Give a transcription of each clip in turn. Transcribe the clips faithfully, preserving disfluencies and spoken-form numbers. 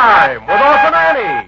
Time with Orphan Annie.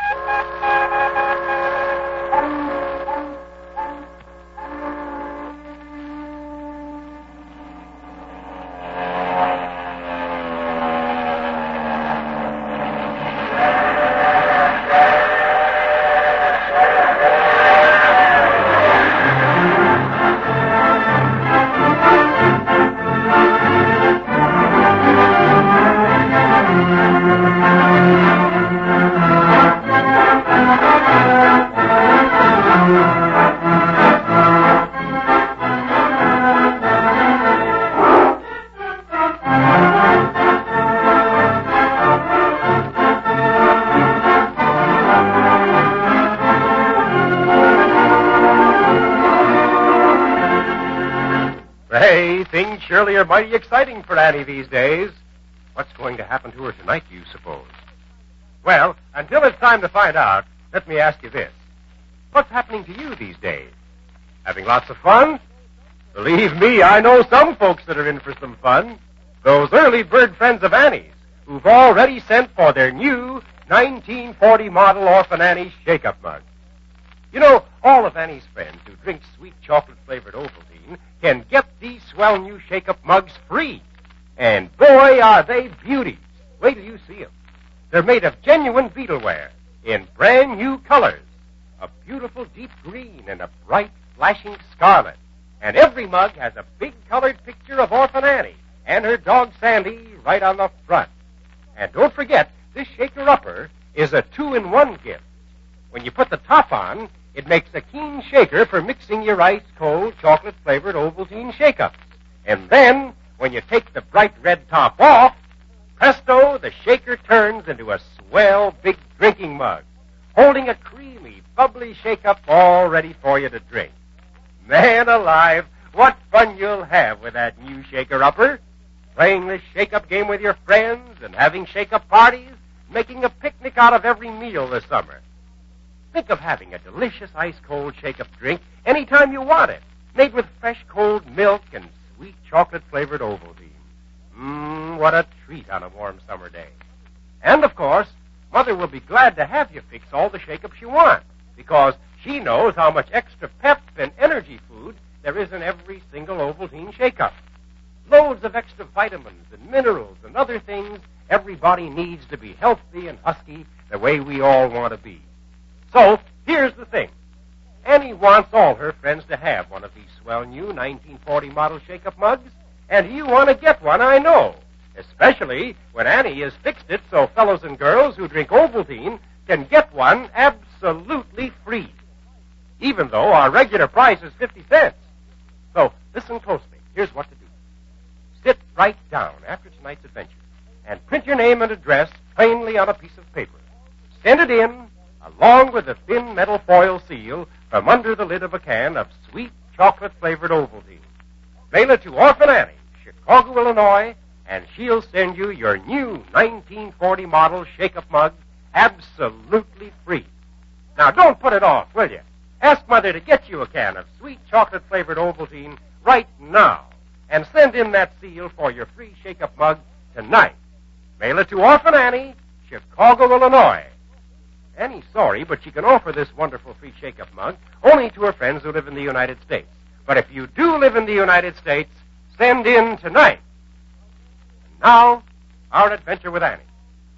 Hey, things surely are mighty exciting for Annie these days. What's going to happen to her tonight, do you suppose? Well, until it's time to find out, let me ask you this. What's happening to you these days? Having lots of fun? Believe me, I know some folks that are in for some fun. Those early bird friends of Annie's who've already sent for their new nineteen forty model Orphan Annie shake-up mug. You know, all of Annie's friends who drink sweet chocolate-flavored Ovaltine can get these swell new shake-up mugs free. And boy, are they beauties. Wait till you see them. They're made of genuine beetleware in brand new colors. A beautiful deep green and a bright flashing scarlet. And every mug has a big colored picture of Orphan Annie and her dog Sandy right on the front. And don't forget, this shaker-upper is a two-in-one gift. When you put the top on, it makes a keen shaker for mixing your ice-cold, chocolate-flavored Ovaltine shake-ups. And then, when you take the bright red top off, presto, the shaker turns into a swell big drinking mug, holding a creamy, bubbly shake-up all ready for you to drink. Man alive, what fun you'll have with that new shaker-upper. Playing this shake-up game with your friends and having shake-up parties, making a picnic out of every meal this summer. Think of having a delicious ice-cold shake-up drink anytime you want it, made with fresh cold milk and sweet chocolate-flavored Ovaltine. Mmm, what a treat on a warm summer day. And, of course, Mother will be glad to have you fix all the shake-ups you want, because she knows how much extra pep and energy food there is in every single Ovaltine shake-up. Loads of extra vitamins and minerals and other things everybody needs to be healthy and husky the way we all want to be. So, here's the thing. Annie wants all her friends to have one of these swell new nineteen forty model shake-up mugs, and you want to get one, I know, especially when Annie has fixed it so fellows and girls who drink Ovaltine can get one absolutely free, even though our regular price is fifty cents. So, listen closely. Here's what to do. Sit right down after tonight's adventure and print your name and address plainly on a piece of paper. Send it in, along with a thin metal foil seal, from under the lid of a can of sweet chocolate-flavored Ovaltine. Mail it to Orphan Annie, Chicago, Illinois, and she'll send you your new nineteen forty model shake-up mug absolutely free. Now, don't put it off, will you? Ask Mother to get you a can of sweet chocolate-flavored Ovaltine right now, and send in that seal for your free shake-up mug tonight. Mail it to Orphan Annie, Chicago, Illinois. Annie's sorry, but she can offer this wonderful free shake-up mug only to her friends who live in the United States. But if you do live in the United States, send in tonight. And now, our adventure with Annie.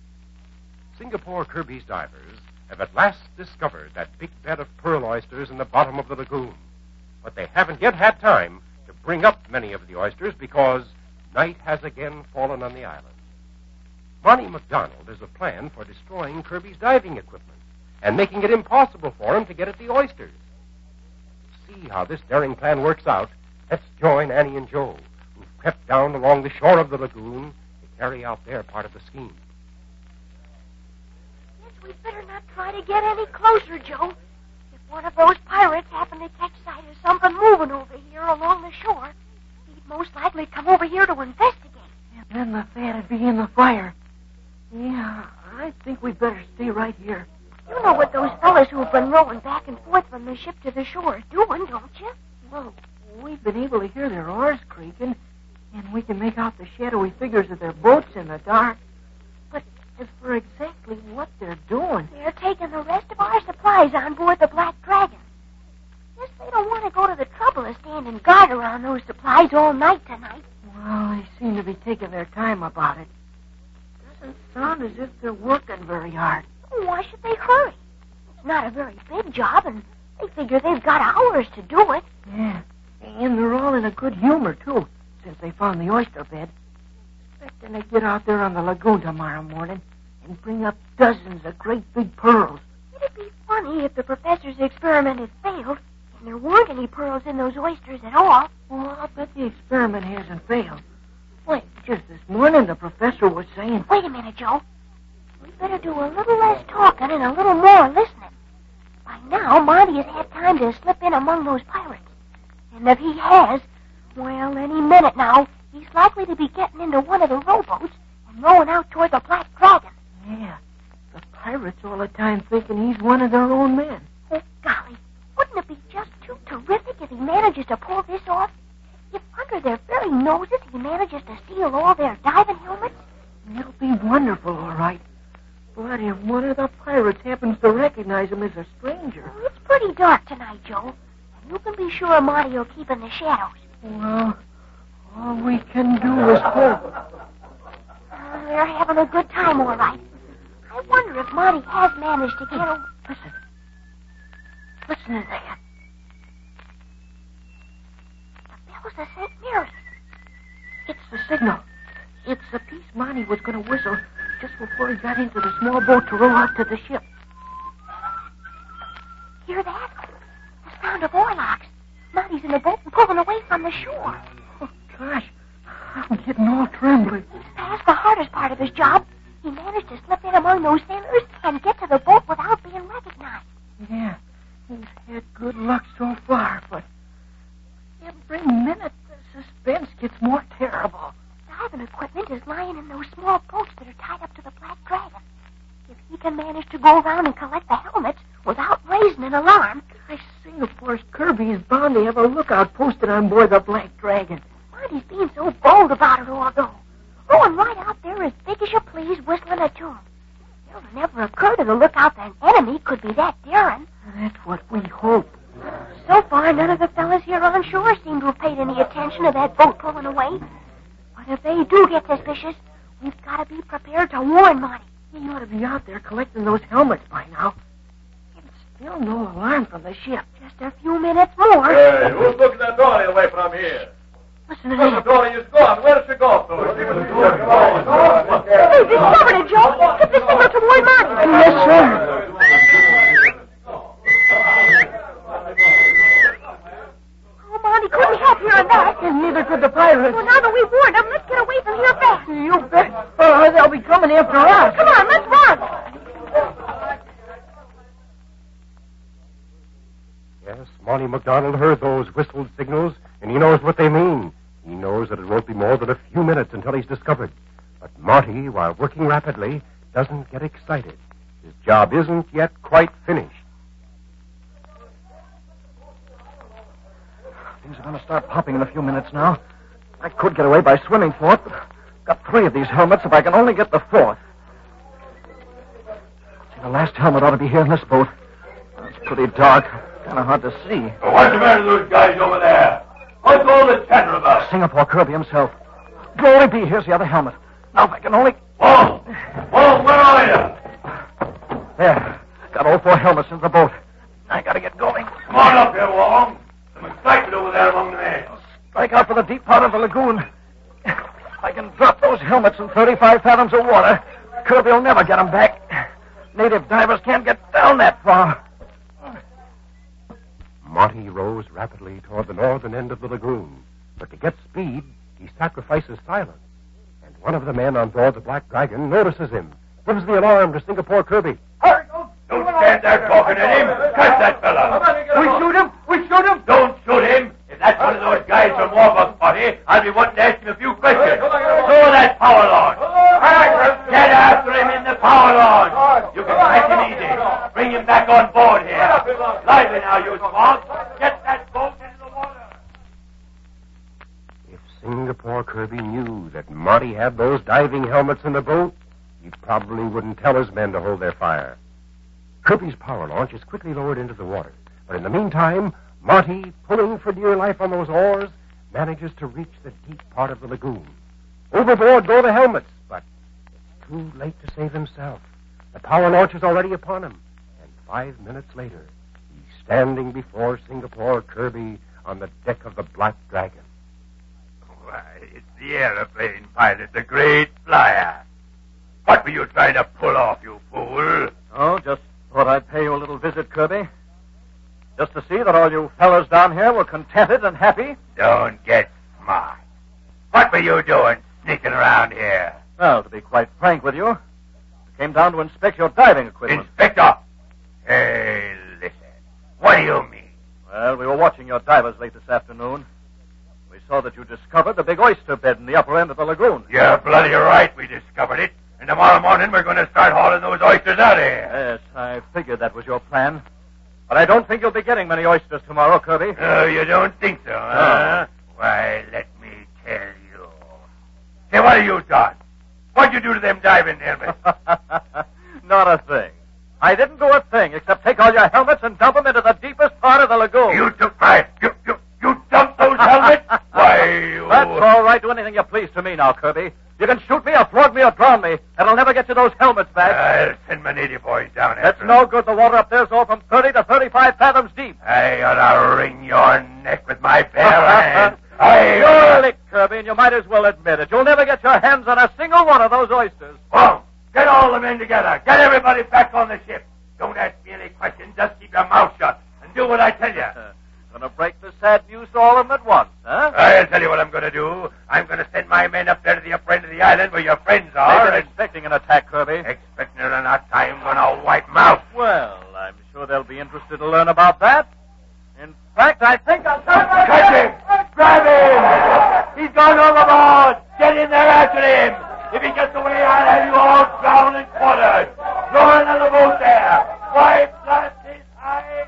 Singapore Kirby's divers have at last discovered that big bed of pearl oysters in the bottom of the lagoon. But they haven't yet had time to bring up many of the oysters because night has again fallen on the island. Monty McDonald has a plan for destroying Kirby's diving equipment and making it impossible for him to get at the oysters. To see how this daring plan works out, let's join Annie and Joe, who've crept down along the shore of the lagoon to carry out their part of the scheme. Yes, we'd better not try to get any closer, Joe. If one of those pirates happened to catch sight of something moving over here along the shore, he'd most likely come over here to investigate. And then the fat'd be in the fire. Yeah, I think we'd better stay right here. You know what those fellas who've been rowing back and forth from the ship to the shore are doing, don't you? Well, we've been able to hear their oars creaking, and we can make out the shadowy figures of their boats in the dark. But as for exactly what they're doing. They're taking the rest of our supplies on board the Black Dragon. Guess they don't want to go to the trouble of standing guard around those supplies all night tonight. Well, they seem to be taking their time about it. Doesn't sound as if they're working very hard. Why should they hurry? It's not a very big job, and they figure they've got hours to do it. Yeah, and they're all in a good humor, too, since they found the oyster bed. Expecting to get out there on the lagoon tomorrow morning and bring up dozens of great big pearls. It'd be funny if the professor's experiment had failed and there weren't any pearls in those oysters at all. Well, I'll bet the experiment hasn't failed. Why, just this morning the professor was saying... Wait a minute, Joe. We better do a little less talking and a little more listening. By now, Monty has had time to slip in among those pirates. And if he has, well, any minute now, he's likely to be getting into one of the rowboats and rowing out toward the Black Dragon. Yeah, the pirates all the time thinking he's one of their own men. Oh, golly, wouldn't it be just too terrific if he manages to pull this off? If under their very noses he manages to steal all their diving helmets? It'll be wonderful, all right. But if one of the pirates happens to recognize him as a stranger... Well, it's pretty dark tonight, Joe. And you can be sure Monty will keep in the shadows. Well, all we can do is hope. Uh, they're having a good time, all right. I wonder if Monty has managed to get a... Listen. Listen to that. The bells of Saint Mary's. It's the signal. It's the piece Monty was going to whistle just before he got into the small boat to row out to the ship. Hear that? The sound of oarlocks. Monty's in the boat and pulling away from the shore. Oh, gosh. I'm getting all trembly. He's past the hardest part of his job. He managed to slip in among those sailors and get to the boat without being recognized. Yeah, he's had good luck so far, but every minute the suspense gets more terrible. Diving equipment is lying in those small boats that are tied up to the Black Dragon. If he can manage to go around and collect the helmets without raising an alarm... Gosh, Singapore's Kirby is bound to have a lookout posted on board the Black Dragon. Monty's being so bold about it all, though. Going right out there as big as you please, whistling a tune. It'll never occur to the lookout that an enemy could be that daring. That's what we hope. So far, none of the fellas here on shore seem to have paid any attention to that boat pulling away. But if they do get suspicious, we've got to be prepared to warn Monty. He ought to be out there collecting those helmets by now. And still no alarm from the ship. Just a few minutes more. Hey, who's looking at Dolly away from here? Listen to Look, that. Dolly is gone. Where did she go to? They discovered it, Joe. Hit the signal to warn Monty. Yes, sir. Oh, Monty couldn't help hearing that. And neither could the pirates. Well, now that we've warned them, let's get away from here fast. You bet. Uh, they'll be coming after us. Come on, let's run. Yes, Monty McDonald heard those whistled signals, and he knows what they mean. He knows that it won't be more than a few minutes until he's discovered. But Monty, while working rapidly, doesn't get excited. His job isn't yet quite finished. Things are going to start popping in a few minutes now. I could get away by swimming for it, but I've got three of these helmets if I can only get the fourth. See, the last helmet ought to be here in this boat. It's pretty dark. Kind of hard to see. What's the matter with those guys over there? What's all the chatter about? Singapore Kirby himself. Glory be, here's the other helmet. Now if I can only... Whoa! Whoa, where are you? There. Got all four helmets in the boat. I gotta get going. Come on up here, Wong. Some excitement over there among the men. Strike out for the deep part of the lagoon. If I can drop those helmets in thirty-five fathoms of water, Kirby will never get them back. Native divers can't get down that far. Monty rows rapidly toward the northern end of the lagoon. But to get speed, he sacrifices silence. And one of the men on board the Black Dragon notices him, gives the alarm to Singapore Kirby. Don't stand there talking at him. Catch that fella. We shoot him! We shoot him! Don't shoot him. If that's one of those guys from Warbuck's party, I'll be wanting to ask him a few questions. Throw that power launch. Get after him in the power launch. You can catch him easy. Bring him back on board here. Lively now, you swans. Get that boat into the water. If Singapore Kirby knew that Monty had those diving helmets in the boat, he probably wouldn't tell his men to hold their fire. Kirby's power launch is quickly lowered into the water. But in the meantime, Monty, pulling for dear life on those oars, manages to reach the deep part of the lagoon. Overboard go the helmets, but it's too late to save himself. The power launch is already upon him, and five minutes later, he's standing before Singapore Kirby on the deck of the Black Dragon. Why, it's the airplane pilot, the great flyer. What were you trying to pull off, you fool? Oh, just thought I'd pay you a little visit, Kirby. Just to see that all you fellas down here were contented and happy. Don't get smart. What were you doing sneaking around here? Well, to be quite frank with you, I came down to inspect your diving equipment. Inspector! Hey, listen. What do you mean? Well, we were watching your divers late this afternoon. We saw that you discovered the big oyster bed in the upper end of the lagoon. You're bloody right we discovered it. And tomorrow morning we're going to start hauling those oysters out of here. Yes, I figured that was your plan. But I don't think you'll be getting many oysters tomorrow, Kirby. Oh, you don't think so, huh? No. Why, let me tell you. Say, what have you done? What'd you do to them diving helmets? Not a thing. I didn't do a thing except take all your helmets and dump them into the deepest part of the lagoon. You took my... You, you, you dumped those helmets? Why, you... That's all right. Do anything you please to me now, Kirby. You can shoot me or flog me or drown me. That'll never get you those helmets back. I'll send my native boys down That's after no them. good. The water up there's all from thirty to thirty-five fathoms deep. I ought to wring your neck with my bare hands. I... You're licked, Kirby, and you might as well admit it. You'll never get your hands on a single one of those oysters. Oh, get all the men together. Get everybody back on the ship. Don't ask me any questions. Just keep your mouth shut and do what I tell you. Gonna break the sad news to all of them at once, huh? I'll tell you what I'm going to do. I'm going to send my men up there to the upper end of the island where your friends are. They've been and expecting an attack, Kirby. expecting it or not, I'm going to wipe them out. Well, I'm sure they'll be interested to learn about that. In fact, I think I'll... Catch him! Grab him! He's gone overboard! Get in there after him! If he gets away, I'll have you all drowned and quartered. Throw another boat there. Wipe blast his hide.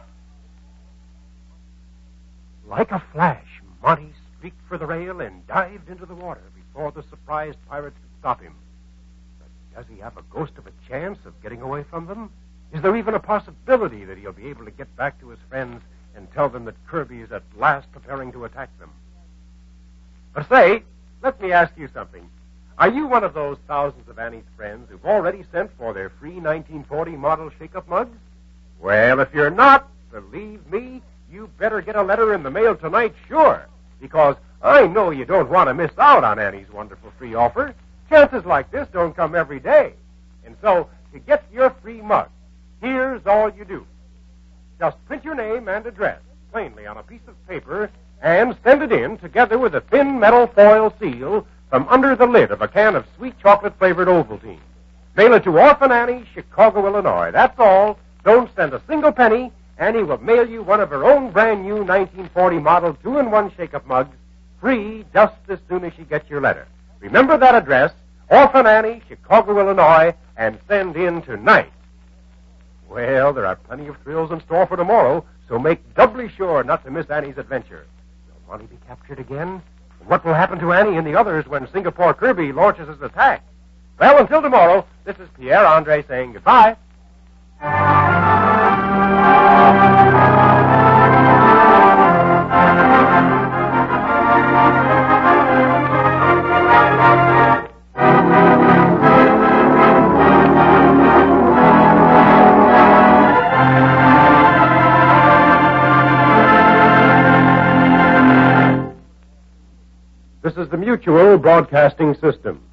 Like a flash, Monty streaked for the rail and dived into the water before the surprised pirates could stop him. But does he have a ghost of a chance of getting away from them? Is there even a possibility that he'll be able to get back to his friends and tell them that Kirby is at last preparing to attack them? But say, let me ask you something. Are you one of those thousands of Annie's friends who've already sent for their free nineteen forty model shake-up mugs? Well, if you're not, believe me, you better get a letter in the mail tonight, sure, because I know you don't want to miss out on Annie's wonderful free offer. Chances like this don't come every day. And so, to get your free mug, here's all you do. Just print your name and address plainly on a piece of paper and send it in together with a thin metal foil seal from under the lid of a can of sweet chocolate-flavored Ovaltine. Mail it to Orphan Annie, Chicago, Illinois. That's all. Don't send a single penny. Annie will mail you one of her own brand-new nineteen forty model two-in-one shake-up mugs, free just as soon as she gets your letter. Remember that address, Orphan Annie, Chicago, Illinois, and send in tonight. Well, there are plenty of thrills in store for tomorrow, so make doubly sure not to miss Annie's adventure. Will Monty be captured again? And what will happen to Annie and the others when Singapore Kirby launches his attack? Well, until tomorrow, this is Pierre Andre saying goodbye. This is the Mutual Broadcasting System.